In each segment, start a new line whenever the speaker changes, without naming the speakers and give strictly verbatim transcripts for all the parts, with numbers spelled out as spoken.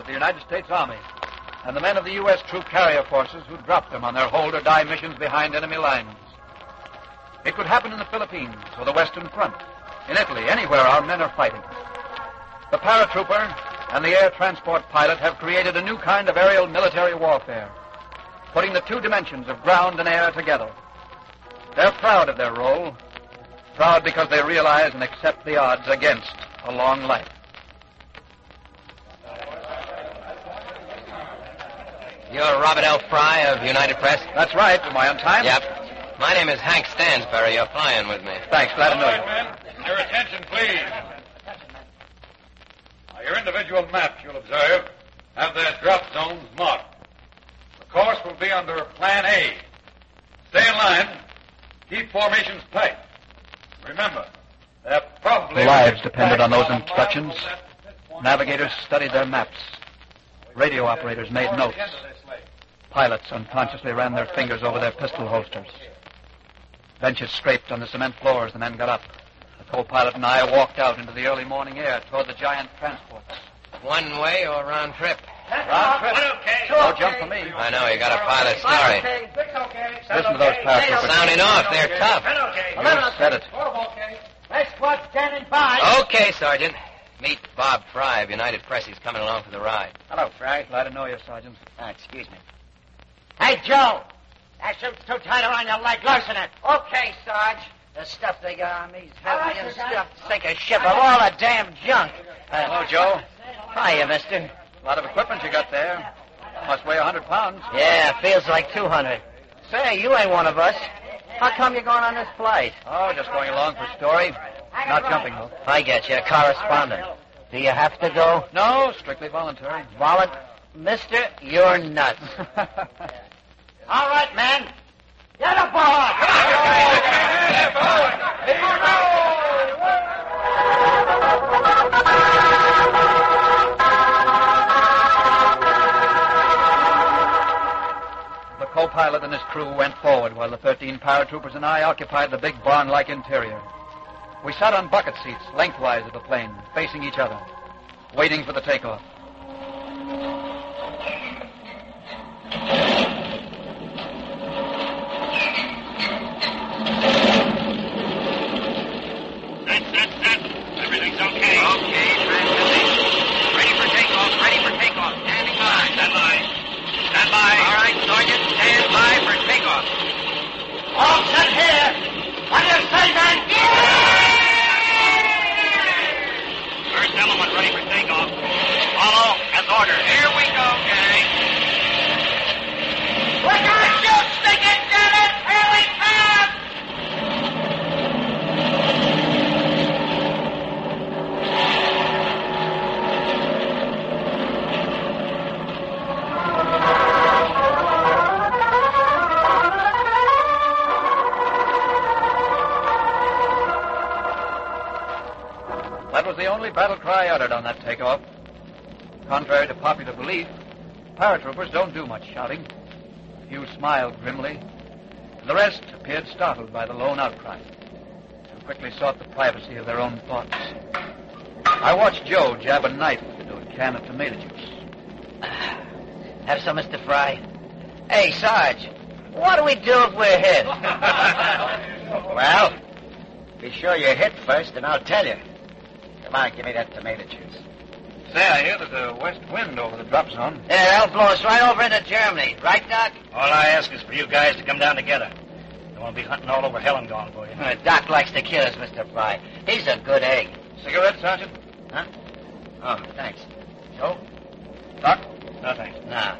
of the United States Army and the men of the U S troop carrier forces who dropped them on their hold-or-die missions behind enemy lines. It could happen in the Philippines or the Western Front, in Italy, anywhere our men are fighting. The paratrooper and the air transport pilot have created a new kind of aerial military warfare, putting the two dimensions of ground and air together. They're proud of their role, proud because they realize and accept the odds against a long life.
You're Robert L. Fry of United Press?
That's right. Am I on time?
Yep. My name is Hank Stansbury. You're flying with me.
Thanks. Glad to know you.
Men, your attention, please. Now, your individual maps, you'll observe, have their drop zones marked. The course will be under Plan A. Stay in line. Keep formations tight. Remember, they're probably...
Lives depended on those instructions. Navigators studied their maps. Radio operators made notes. Pilots unconsciously ran their fingers over their pistol holsters. Benches scraped on the cement floor as the men got up. The co-pilot and I walked out into the early morning air toward the giant transports.
One way or round trip?
Round trip.
Okay.
No jump for me.
I know, you got a pilot story.
Okay. Okay.
Listen to those paratroopers.
Sounding off, they're tough.
Okay.
You said it.
Okay. Let's squad standing by.
Okay, Sergeant. Meet Bob Fry of United Press. He's coming along for the ride.
Hello, Fry. Glad to know you, Sergeant.
Ah, excuse me. Hey, Joe. That suit's too tight around your leg. Loosen it. Okay, Sarge. The stuff they got on me's heavy and stuff to sink a ship of all the damn junk. Uh,
Hello, Joe.
Hiya, mister.
A lot of equipment you got there. Must weigh a hundred pounds.
Yeah, feels like two hundred. Say, you ain't one of us. How come you're going on this flight?
Oh, just going along for story. Not jumping, though.
I get you, a correspondent. Do you have to go?
No, strictly voluntary.
Wallet? Mister, you're nuts. All right, man. Get aboard! Come on, get aboard!
The co-pilot and his crew went forward while the thirteen paratroopers and I occupied the big barn-like interior. We sat on bucket seats lengthwise of the plane, facing each other, waiting for the takeoff.
Set, set, set. Everything's okay.
Okay, transmitting. Ready for takeoff, ready for takeoff. Standing by.
Stand by. Stand by.
All right, Sergeant, stand by for takeoff.
All set here. What do you say, man?
First element ready for takeoff. Follow as ordered.
Here we go, gang.
We're gonna shoot, stick it, damn it! Here we come!
That was the only battle cry uttered on that takeoff. Contrary to popular belief, paratroopers don't do much shouting. A few smiled grimly, and the rest appeared startled by the lone outcry, and quickly sought the privacy of their own thoughts. I watched Joe jab a knife into a can of tomato juice.
Have some, Mister Fry. Hey, Sarge, what do we do if we're hit?
Well, be sure you're hit first, and I'll tell you. Come on, give me that tomato juice.
Say, I hear there's a west wind over the drop zone.
Yeah, that'll blow us right over into Germany. Right, Doc?
All I ask is for you guys to come down together. Don't want to be hunting all over hell and gone for you.
Uh, Doc likes to kill us, Mister Fry. He's a good egg.
Cigarette, Sergeant?
Huh? Oh, thanks.
Joe? Doc?
No, thanks.
Nah.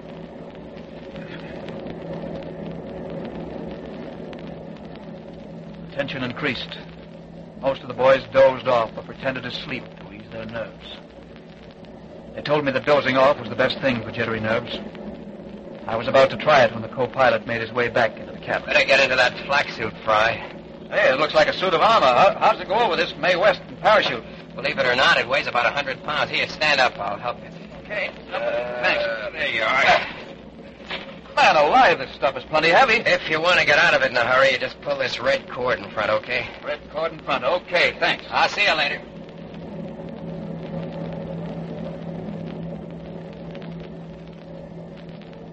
The tension increased. Most of the boys dozed off or pretended to sleep to ease their nerves. They told me that dozing off was the best thing for jittery nerves. I was about to try it when the co-pilot made his way back into the cabin.
Better get into that flak suit, Fry.
Hey, it looks like a suit of armor. How, how's it go over this Mae Weston parachute?
Believe it or not, it weighs about a hundred pounds. Here, stand up. I'll help you.
Okay.
Uh,
Thanks.
There you are.
Man alive, this stuff is plenty heavy.
If you want to get out of it in a hurry, you just pull this red cord in front, okay?
Red cord in front. Okay, thanks.
I'll see you later.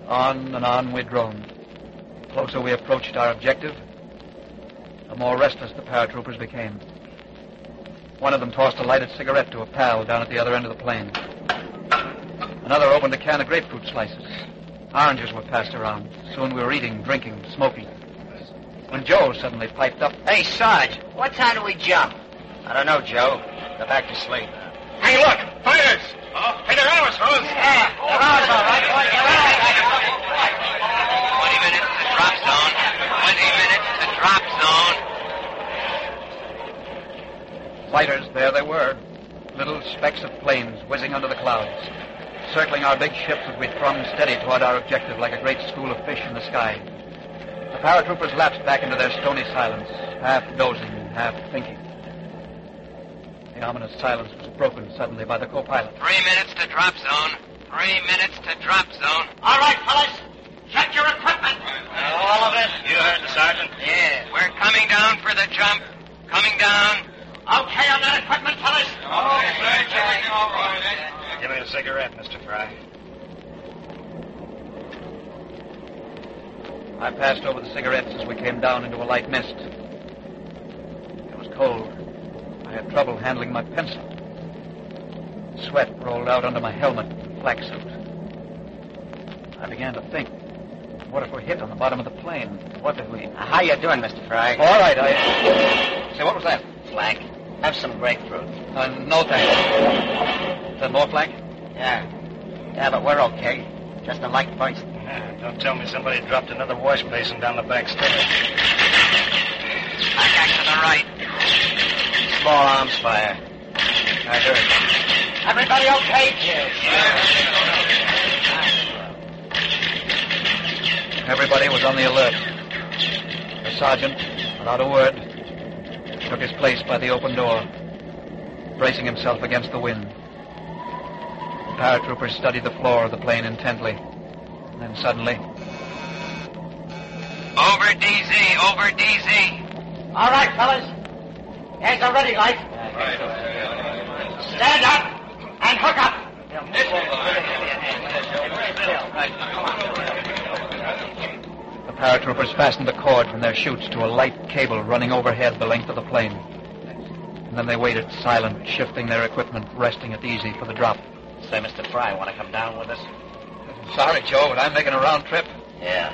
On and on we droned. The closer we approached our objective, the more restless the paratroopers became. One of them tossed a lighted cigarette to a pal down at the other end of the plane. Another opened a can of grapefruit slices. Oranges were passed around. Soon we were eating, drinking, smoking. When Joe suddenly piped up,
Hey, Sarge, what time do we jump?
I don't know, Joe. Go back to sleep.
Hey, look! Fires! Oh, hey, they're ours, fellas!
Yeah, they're ours, all right. They're ours.
Twenty minutes to drop zone. Twenty minutes to drop zone.
fighters, there they were. Little specks of planes whizzing under the clouds, circling our big ships as we thrummed steady toward our objective like a great school of fish in the sky. The paratroopers lapsed back into their stony silence, half dozing, half thinking. The ominous silence was broken suddenly by the co-pilot.
Three minutes to drop zone. Three minutes to drop zone.
All right, fellas. Check your equipment.
All of it? You heard the sergeant?
Yeah. We're coming down for the jump. Coming down.
Okay on that equipment, fellas?
Okay, sir. Checking all right.
Give me a cigarette, Mister Fry.
I passed over the cigarettes as we came down into a light mist. It was cold. I had trouble handling my pencil. Sweat rolled out under my helmet and flak suit. I began to think, what if we're hit on the bottom of the plane? What if we...
How you doing, Mister Fry?
All right, I... Say, what was that?
Flak. Have some grapefruit.
Uh, no thanks. Is that more flak?
Yeah. Yeah, but we're okay. Just a light burst.
Yeah, don't tell me somebody dropped another wash basin down the back stairs.
Back to the right.
Small arms fire. I heard.
Everybody okay?
Everybody was on the alert. The sergeant, without a word, took his place by the open door, bracing himself against the wind. The paratroopers studied the floor of the plane intently. And then suddenly...
Over D Z. Over D Z.
All right, fellas. There's a ready light. Stand up and hook up.
The paratroopers fastened the cord from their chutes to a light cable running overhead the length of the plane. And then they waited, silent, shifting their equipment, resting it easy for the drop.
Say, Mister Fry, want to come down with us?
Sorry, Joe, but I'm making a round trip.
Yeah.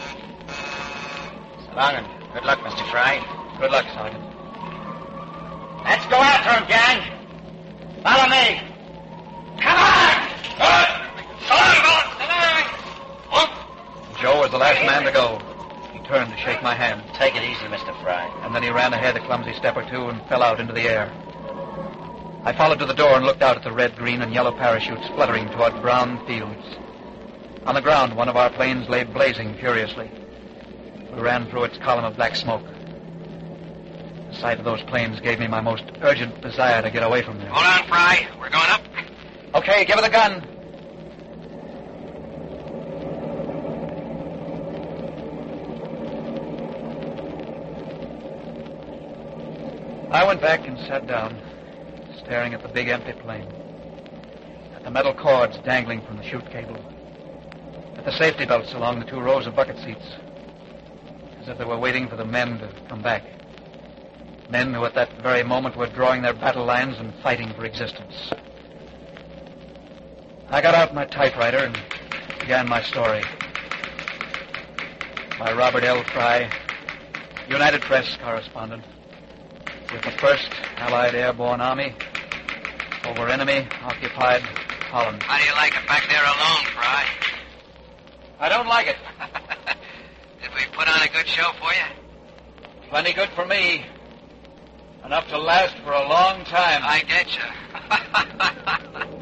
So long and good luck, Mister Fry.
Good luck, Sergeant.
Let's go after him, gang. Follow me. Come on!
Joe was the last man to go. He turned to shake my hand,
Take it easy, Mister Fry.
and then he ran ahead a clumsy step or two and fell out into the air. I followed to the door and looked out at the red, green, and yellow parachutes fluttering toward brown fields. On the ground, one of our planes lay blazing furiously. We ran through its column of black smoke. The sight of those planes gave me my most urgent desire to get away from there.
Hold on, Fry. We're going up.
Okay, give her the gun. I went back and sat down, staring at the big empty plane, at the metal cords dangling from the chute cable, at the safety belts along the two rows of bucket seats, as if they were waiting for the men to come back. Men who at that very moment were drawing their battle lines and fighting for existence. I got out my typewriter and began my story. By Robert L. Fry, United Press correspondent, with the first Allied Airborne Army over enemy-occupied Holland.
How do you like it back there alone, Fry?
I don't like it.
Did we put on a good show for you?
Plenty good for me. Enough to last for a long time.
I get you.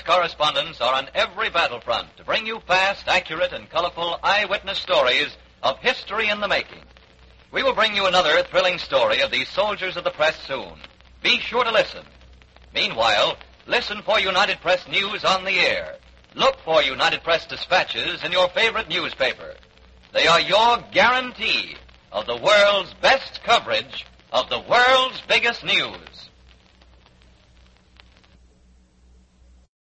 correspondents are on every battlefront to bring you fast, accurate, and colorful eyewitness stories of history in the making. We will bring you another thrilling story of these soldiers of the press soon. Be sure to listen. Meanwhile, listen for United Press News on the air. Look for United Press dispatches in your favorite newspaper. They are your guarantee of the world's best coverage of the world's biggest news.